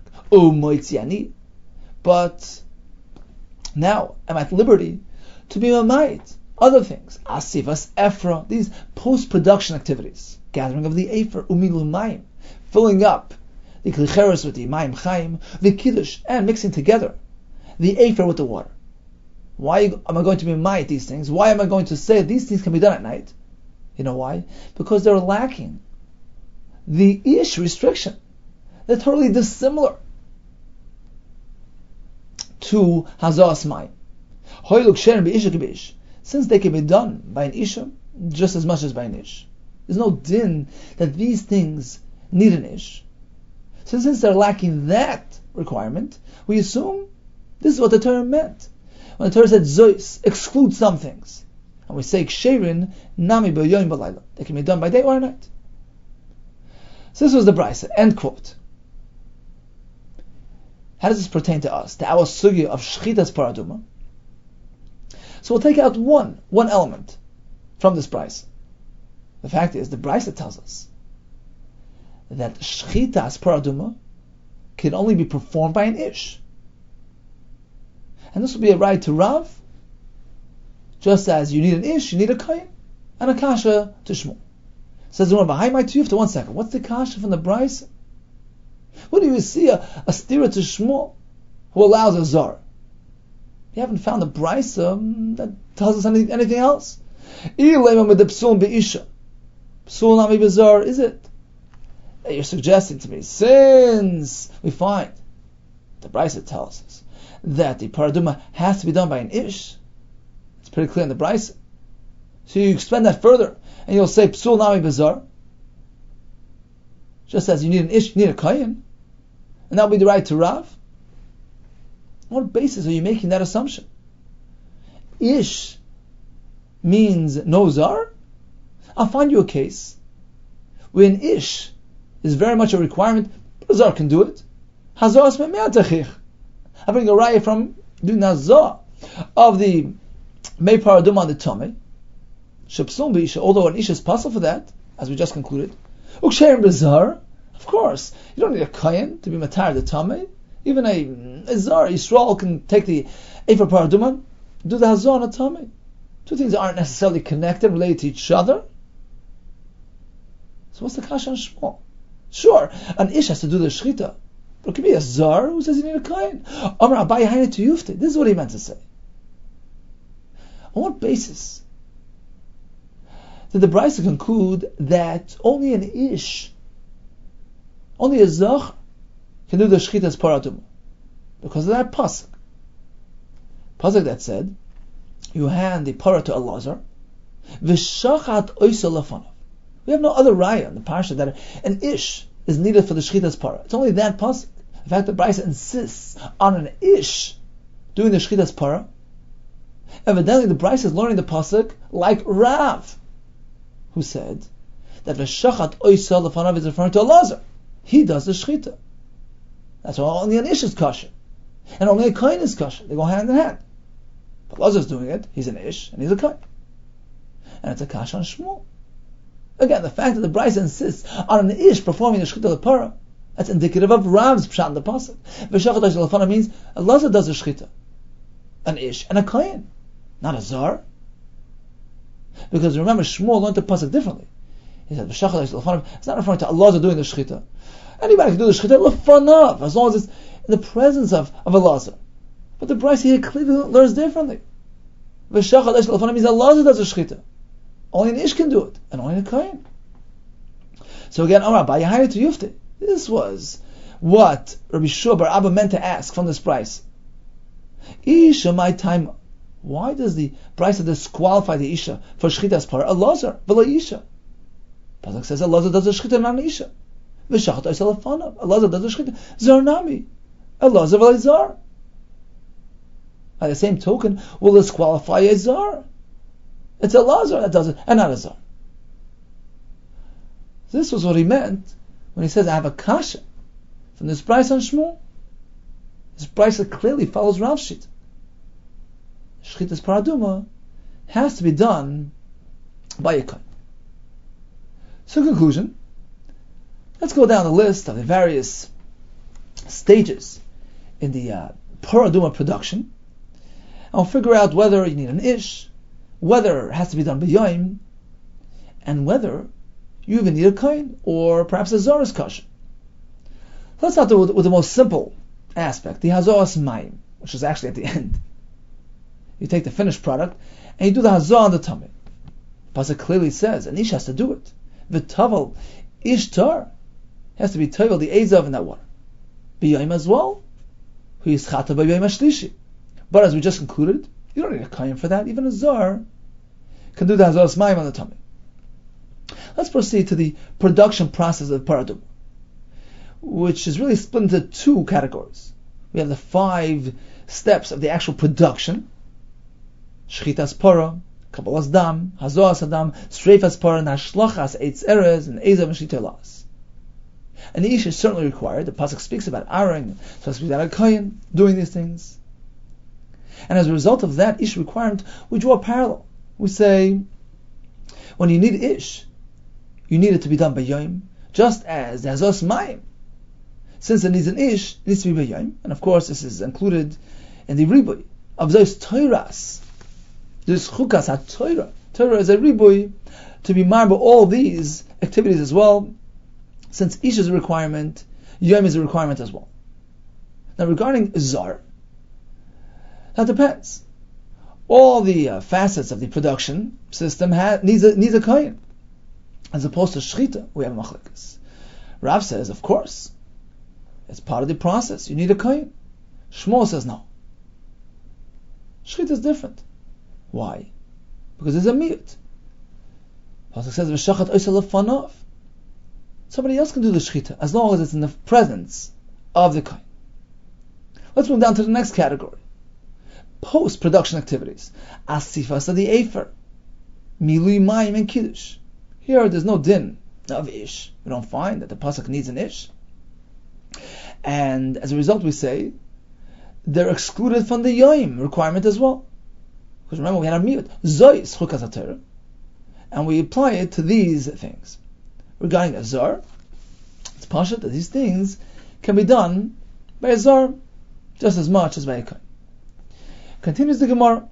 But now I'm at liberty to be mamayit other things. Asivas Ephra, these post-production activities, gathering of the Efer, umilu mayim, filling up the klicheres with the mayim chaim, the kiddush, and mixing together the Efer with the water. Why am I going to be mamayit these things? Why am I going to say these things can be done at night? You know why? Because they're lacking the ish restriction. They're totally dissimilar to Hazos Mayim. Since they can be done by an Isha just as much as by an Ish. There's no din that these things need an Ish. So since they're lacking that requirement, we assume this is what the Torah meant. When the Torah said Zois, exclude some things. And we say Ksherin, Nami B'yoyim B'layla. They can be done by day or night. So this was the Brisa. End quote. How does this pertain to us? To our sugya of Shchitas Paraduma? So we'll take out one element from this Brisa. The fact is, the Brisa tells us that Shchitas Paraduma can only be performed by an Ish. And this will be a right to Rav, just as you need an Ish, you need a Kain, and a Kasha to Shmuel. Says the Rav, hi, my tiyufta, 1 second. What's the Kasha from the Brisa? What do you see a stira to Shmuel who allows a Zar? You haven't found a Brisa that tells us anything else. Is it that you're suggesting to me, since we find the Brisa tells us that the paraduma has to be done by an Ish? It's pretty clear in the Brisa. So you expand that further, and you'll say Psul Nami Bizar. Just as you need an Ish, you need a Kayin. And that will be the right to Rav. On what basis are you making that assumption? Ish means no Zar? I'll find you a case where an Ish is very much a requirement, but a Zar can do it. Hazar Asme Me'atachich. I bring a raya from the Nazar of the Mei Paradum on the Tomei. Shepsum B'isha, although an Ish is possible for that, as we just concluded. Uksherim B'zar, of course, you don't need a Kayan to be Matar the Tomei. Even a Zar, Yisrael can take the Efer Paraduma, do the Hazar on a Tomei. Two things aren't necessarily connected, related to each other. So what's the Kasha on Shmuel? Sure, an Ish has to do the Shechita. But it could be a Zar who says you need a Kayan. Amar Abaye Haine Tiyufte. This is what he meant to say. On what basis did the Brisa conclude that only an Ish, only a Zach, can do the Shchitas Paraduma? Because of that pasuk. Pasuk that said, you hand the para to Elazar, v'shachat oisa lefanav. We have no other raya in the parsha that an Ish is needed for the Shchitas para. It's only that pasuk. In fact, the Brisa insists on an Ish doing the Shchitas para. Evidently, the Brisa is learning the pasuk like Rav, who said that v'shachat oisa lefanav is referring to Elazar. he does the shchita. That's why only an ish is kosher, and only a kohen is kosher. They go hand in hand. But Lazar's doing it. He's an ish and he's a kohen, and it's a kasha on Shmuel. Again, the fact that the Brisa insists on an ish performing the shchita lepara, that's indicative of Rav's pshat in the pasuk. V'shachat oisel lefanav means a Lazar does a shchita, an ish and a kohen, not a zar. Because remember, Shmuel learned the pasuk differently. He said, "V'shachat oisel lefanav." It's not referring to a Lazar doing the shchita. Anybody can do the shchita lefanav, as long as it's in the presence of a Lazar. But the Brisa here clearly learns differently. V'shachat oisel lefanav means a Lazar does a shchita. Only an ish can do it, and only a kohen. So again, Amar Abaye hired to Yufte. This was what Rabbi Shua bar Abba meant to ask from this Brisa. Isha my time. Why does the Brisa disqualify the Isha for shchitas par? A Lazar, v'lo Isha. Pasuk says a Lazar does a shchita, not an Isha. V'shachat oisel lefanav. A Lazar does a shchita. Zar nami. A Lazar v'lo zar. By the same token, will disqualify a zar. It's a Lazar that does it, and not a zar. This was what he meant when he says, I have a kasha from this Brisa on Shmuel. This Brisa clearly follows Rav's shit. Shchitas paraduma has to be done by a kohen. So conclusion, let's go down the list of the various stages in the paraduma production, and we'll figure out whether you need an ish, whether it has to be done b'yayim, and whether you even need a kohen, or perhaps a zar's kasha. Let's start with the most simple aspect, the hazoras mayim, which is actually at the end. You take the finished product, and you do the hazah on the tummy. Pasuk clearly says, an ish has to do it. V'tavel ishtar has to be tavel the ezav in that water. B'yayim as well. Hu yischata b'yayim hashlishi. But as we just concluded, you don't need a kohen for that. Even a zar can do the hazoras mayim on the tummy. Let's proceed to the production process of the paraduma, which is really split into two categories. We have the 5 steps of the actual production: shchitas para, kabbalas dam, hazoas adam, streifas para, nashlachas eitz erez, and ezav and shitelas. And the ish is certainly required. The pasuk speaks about Aaron, so speaks about a kohen doing these things. And as a result of that ish requirement, we draw a parallel. We say, when you need ish, you need it to be done by Yom, just as the Hazos Mayim. Since it needs an ish, it needs to be by Yom. And of course, this is included in the ribuy of those Toiras. This Chukas HaToira. Torah is a ribuy to be marred by all these activities as well. Since ish is a requirement, Yom is a requirement as well. Now regarding Zar, that depends. All the facets of the production system needs a kohen. As opposed to shchita, we have machlekas. Rav says, of course, it's part of the process. You need a kohen. Shmuel says no. Shchita is different. Why? Because there's a miyut. Pasuk says, "V'shachat oisel lefanav." Somebody else can do the shchita as long as it's in the presence of the kohen. Let's move down to the next category: post-production activities. Asifas of the efer, milui mayim and kiddush. Here, there's no din of ish. We don't find that the pasuk needs an ish, and as a result, we say they're excluded from the yoim requirement as well. Because remember, we had our miyut zois chukas haTorah, and we apply it to these things. Regarding a zar, it's pashut that these things can be done by a zar just as much as by a kohen. Continues the Gemara.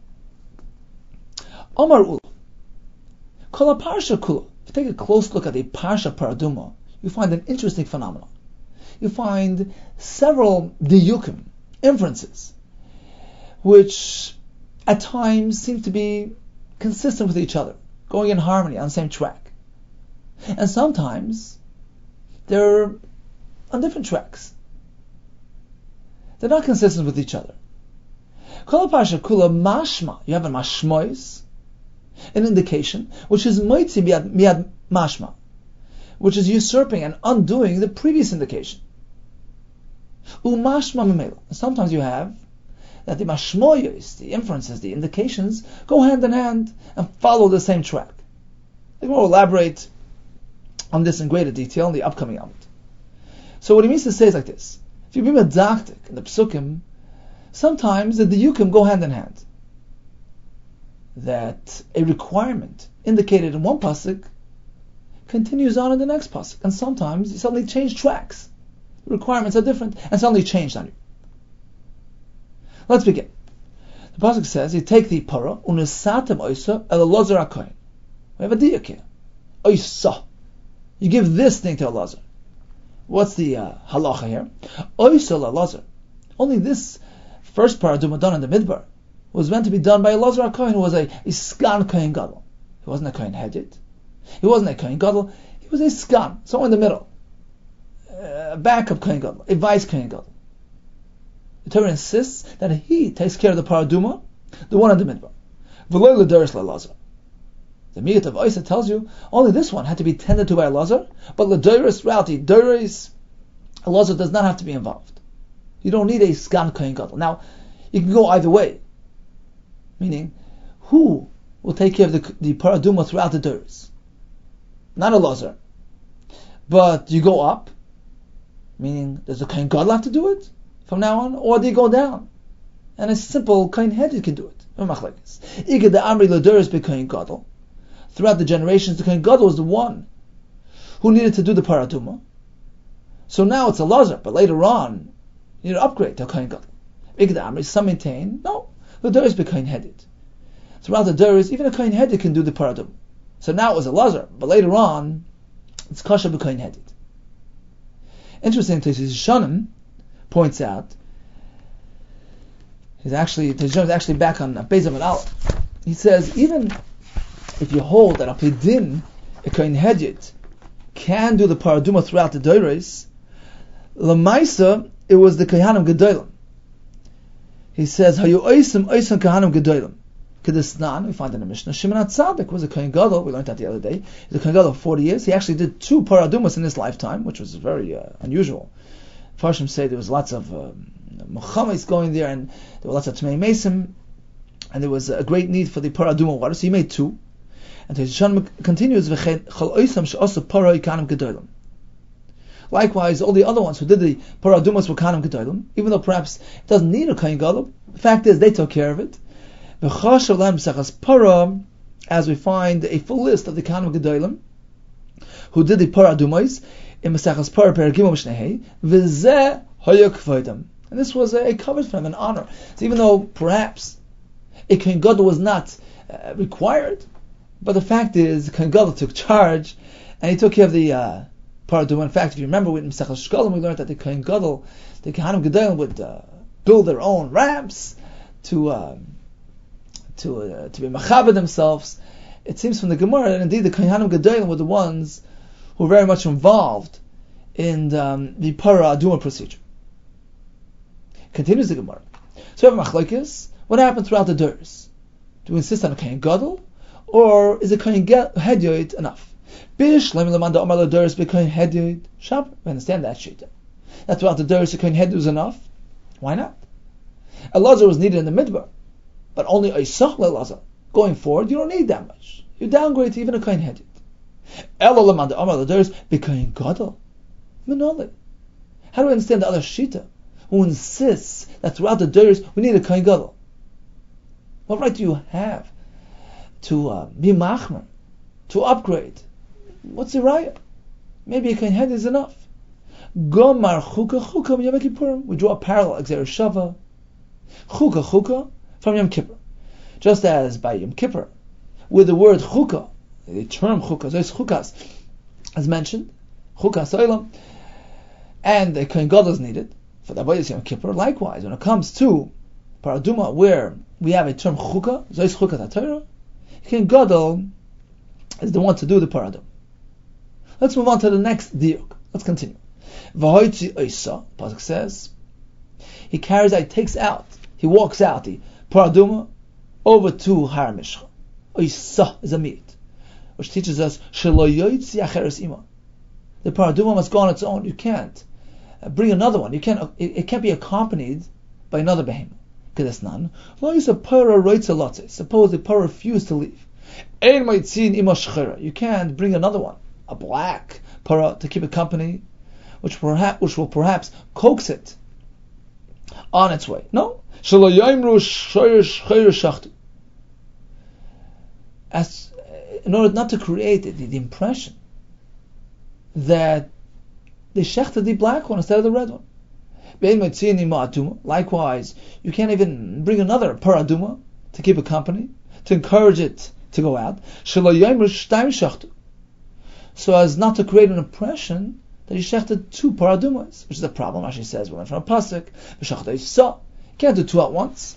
Omar ul kol parsha kula. If you take a close look at the parsha paraduma, you find an interesting phenomenon. You find several diyukim, inferences, which at times seem to be consistent with each other, going in harmony on the same track. And sometimes they're on different tracks. They're not consistent with each other. Kol parsha kula mashma. You have a mashmois, an indication, which is moitzi miad mashma, which is usurping and undoing the previous indication. Umashma mimela. Sometimes you have that the mashmoyos, the inferences, the indications, go hand in hand and follow the same track. We will elaborate on this in greater detail in the upcoming Amud. So what he means to say is like this. If you be medactic in the psukim, sometimes the diyukim go hand in hand. That a requirement indicated in one pasuk continues on in the next pasuk, and sometimes you suddenly change tracks. The requirements are different, and suddenly changed on you. Let's begin. The pasuk says, "You take the para unesatem oisa el Elazar hakohen." We have a diyuk here. Oisa. You give this thing to Elazar. What's the halacha here? Oisa Elazar. Only this first paraduma done in the midbar was meant to be done by Elazar HaKohen, who was a skan kohen gadol. He wasn't a kohen hedjit. He wasn't a kohen gadol. He was a skan, somewhere in the middle, a backup kohen gadol, a vice kohen gadol. The Torah insists that he takes care of the paraduma, the one in the midbar. V'lo l'doros l'Elazar. The Miyat of Oisa tells you only this one had to be tended to by Elazar, but l'doros reality, doros, Elazar does not have to be involved. You don't need a skan kohen gadol. Now, you can go either way. Meaning, who will take care of the paraduma throughout the doors? Not Elazar. But you go up, meaning does the kohen gadol have to do it from now on, or do you go down? And a simple kohen hedjit can do it. Throughout the generations, the kohen gadol was the one who needed to do the paraduma. So now it's Elazar, but later on, you need to upgrade to kohen gadol. Some maintain, no, the doors be kohen hedjit. Throughout the doors, even a kohen hedjit can do the paraduma. So now it was Elazar, but later on, it's kasha be kohen hedjit. Interesting, Tosfos Yeshanim points out, Tosfos Yeshanim is actually back on Beis Amud Aleph. He says, even if you hold that Apidin, a kohen hedjit, can do the paraduma throughout the doros, Lamaisa, it was the Kohanim Gedolim. He says, "Hayu oisim Kohanim Gedolim." Kedisnan, we find in the Mishnah, Shimon HaTzadik was a Kohen Gadol. We learned that the other day. He was a Kohen Gadol for 40 years. He actually did 2 paradumas in his lifetime, which was very unusual. Farshim say there was lots of Muhammad's going there, and there were lots of Tmei Mesim, and there was a great need for the paraduma water. So he made 2. And Tosfos continues, "V'chein chol oisam she'osu para Kohanim Gedolim." Likewise, all the other ones who did the paradumas were Kohanim Gedolim, even though perhaps it doesn't need a Kohen Gadol. The fact is, they took care of it. As we find a full list of the Kohanim Gedolim who did the paradumas in Mesachas Para Perigim Mishnehei, v'zeh haya kvodim, and this was a covet for them, an honor. So even though perhaps a Kohen Gadol was not required, but the fact is, Kohen Gadol took charge and he took care of the paraduma. In fact, if you remember with Mesachas Shkolim, we learned that the Kohen Gadol, the Kohanim Gedolim would build their own ramps to be machabed themselves. It seems from the Gemara that indeed the Kohanim Gedolim were the ones who were very much involved in the paraduma procedure. Continues the Gemara. So we have machlokes. What happened throughout the doors? Do we insist on a Kohen Gadol, or is a Kohen hedjit enough? We understand that shita. That throughout the doros the kohen hedjit was enough. Why not? Elazar was needed in the midbar, but only Oisach Elazar. Going forward, you don't need that much. You downgrade to even a kohen hedjit. Elalamanda Amar Ladoros be kohen gadol. Minole. How do we understand the other shita who insists that throughout the doros we need a kohen gadol? What right do you have to be machmer, to upgrade? What's the raya? Maybe a kohen hedjit is enough. Gomar chuka chuka Yom Kippurim. We draw a parallel, Xer Shava, chuka chuka from Yom Kippur. Just as by Yom Kippur, with the word chuka, the term chuka, those chukas, as mentioned, chukas olam, and the kohen gadol is needed for the avodas Yom Kippur. Likewise, when it comes to paraduma, where we have a term chuka, those chukas Torah, kohen gadol is the one to do the paraduma. Let's move on to the next diuk. Let's continue. V'hoitzi oisa, pasuk says, he carries out, takes out, he walks out the paraduma over to Har Mishcha. Oisa is a meat, which teaches us shelo yoitzi acheres ima. The paraduma must go on its own. You can't bring another one. You can't. It can't be accompanied by another behemoth. Kedesnan lo yisa para roitza lotze. Suppose the para refused to leave. Ein maitzin ima shchera. You can't bring another one, a black para, to keep it company which will perhaps coax it on its way. No. As in order not to create the impression that they shechted the black one instead of the red one. Likewise, you can't even bring another paraduma to keep it company, to encourage it to go out, so as not to create an impression that he shechted two paradumas, which is a problem. Rashi says, we learn from a pasuk, you can't do two at once.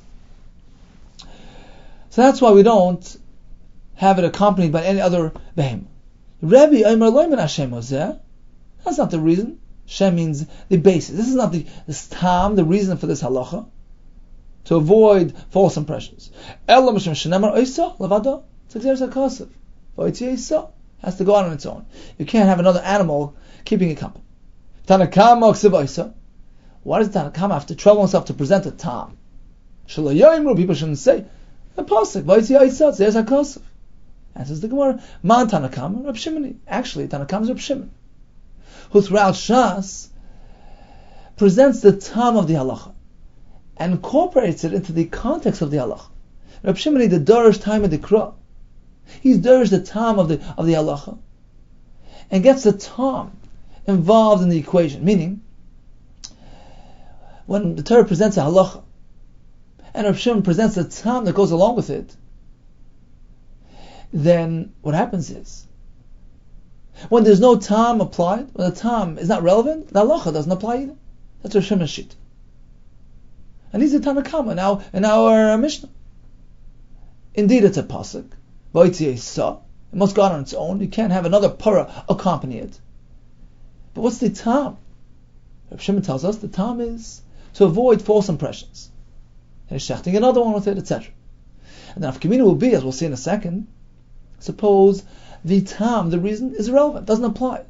So that's why we don't have it accompanied by any other behem. Rabbi Omer Loimen Hashem Ozeh. That's not the reason. Shem means the basis. This is not the stam, the reason for this halacha, to avoid false impressions. Elam Hashem Shenemar Oisa Levada. It's like there's a kasav. V'oitzi has to go out on its own. You can't have another animal keeping it company. Tanakama Ksiv Oisa. Why does Tanakama have to trouble himself to present a tam? Shalayoimru, people shouldn't say the pasuk. V'oitzi Oisa. There's a kasav. Answers the Gemara. Man Tanakama Rab Shimoni. Actually, Tanakama is Rab Shimon, who throughout Shas presents the tam of the halacha and incorporates it into the context of the halacha. Rab Shimoni, the Dorish time of the Kra, he's Dorish the tam of the halacha and gets the tam involved in the equation. Meaning, when the Torah presents a halacha and Rab Shimon presents the tam that goes along with it, then what happens is, when there's no tam applied, when the tam is not relevant, the halacha doesn't apply either. That's Rav Shimon's sheet. And he's a Tanakama now in our Mishnah. Indeed, it's a pasuk. It must go out on its own. You can't have another para accompany it. But what's the tam? Rav Shimon tells us the tam is to avoid false impressions. And he's shechting another one with it, etc. And then Afkamina will be, as we'll see in a second, suppose the tam, the reason, is irrelevant, doesn't apply.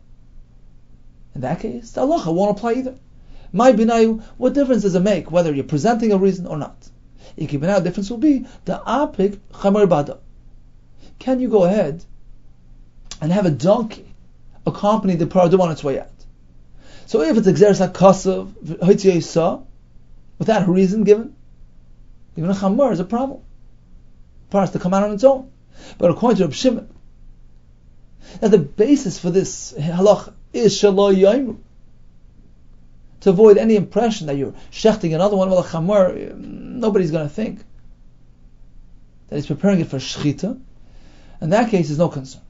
In that case, the halacha won't apply either. My binayu, what difference does it make whether you're presenting a reason or not? The difference will be the apik chamar bada. Can you go ahead and have a donkey accompany the paradum on its way out? So if it's exeris hakasav h'itziyisa, without a reason given, even a chamar is a problem. It has to come out on its own. But according to Reb Shimon, that the basis for this halacha is shelo yaimru, to avoid any impression that you're shechting another one. Well, a chamor, nobody's going to think that he's preparing it for shechita. In that case, there's no concern.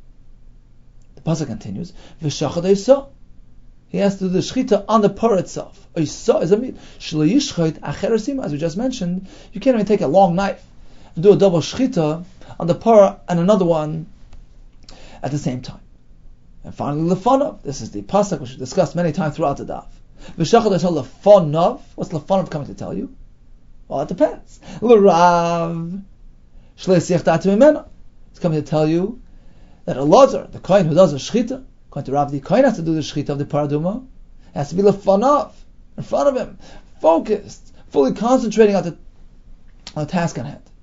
The pasuk continues, v'shachad oisa. He has to do the shechita on the par itself. Oisa is a meat. Shelo yishchot acher sima. As we just mentioned, you can't even take a long knife and do a double shechita on the par and another one at the same time. And finally, lefanav. This is the pasuk which we discussed many times throughout the daf. V'shachad is lefanav. What's lefanav coming to tell you? Well, it depends. L'rav shleisiach da'atim imena. It's coming to tell you that Elazar, the kohen who does the shechita, according to Rav, the kohen has to do the shechita of the paraduma, has to be lefanav, in front of him, focused, fully concentrating on the task at hand.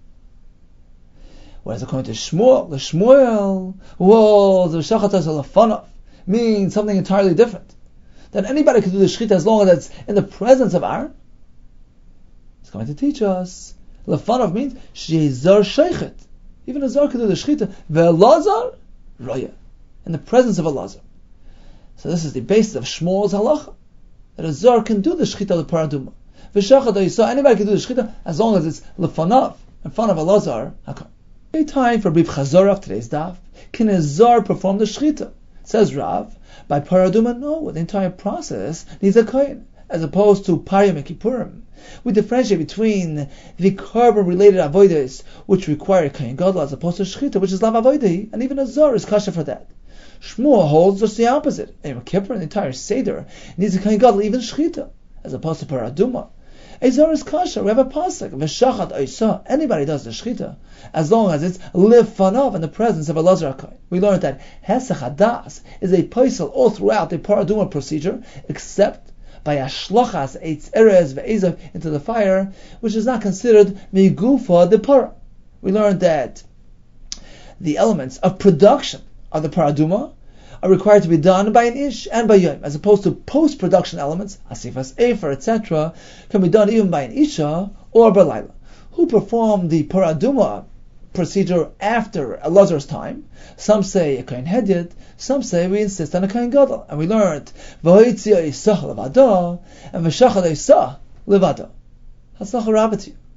Whereas according to Shmuel, the Shmuel, the Shachat Lefanav means something entirely different. That anybody can do the shechita as long as it's in the presence of Aaron. It's going to teach us. Lefanav means Shezar Sheichet. Even a Zar can do the shechita. Ve'elazar Raya. In the presence of Elazar. So this is the basis of Shmuel's halacha. That a Zar can do the shechita of the paraduma. V'shachad Oisa, anybody can do the shechita as long as it's Lefanav, in front of Elazar. A time for brief chazorah of today's daf. Can a Zar perform the shechita? Says Rav, by paraduma, no. The entire process needs a kohen, as opposed to Pariyim and Kippurim. We differentiate between the carbon-related avodas, which require a kohen gadol, as opposed to shechita, which is lav avodah, and even a Zar is kasha for that. Shmuel holds just the opposite. Yom Kippur, the entire seder, needs a kohen gadol, even shechita, as opposed to paraduma. A Zar is kasha. We have a pasuk. V'shachat oisa. Anybody does the shechita as long as it's lefanav, in the presence of Elazar HaKohen. We learned that hesach hadas is a paisel all throughout the paraduma procedure, except by ashlachas eitz erez ve'ezav into the fire, which is not considered migufa the para. We learned that the elements of production of the paraduma are required to be done by an ish and by yom, as opposed to post-production elements, asifas efer, etc., can be done even by an isha or by laila, who perform the paraduma procedure after Elazar's time. Some say a kain hedyet, some say we insist on a kain gadol, and we learned v'hoitzia isah levada and v'shachal isah levada. Hatzlacha rabba to you.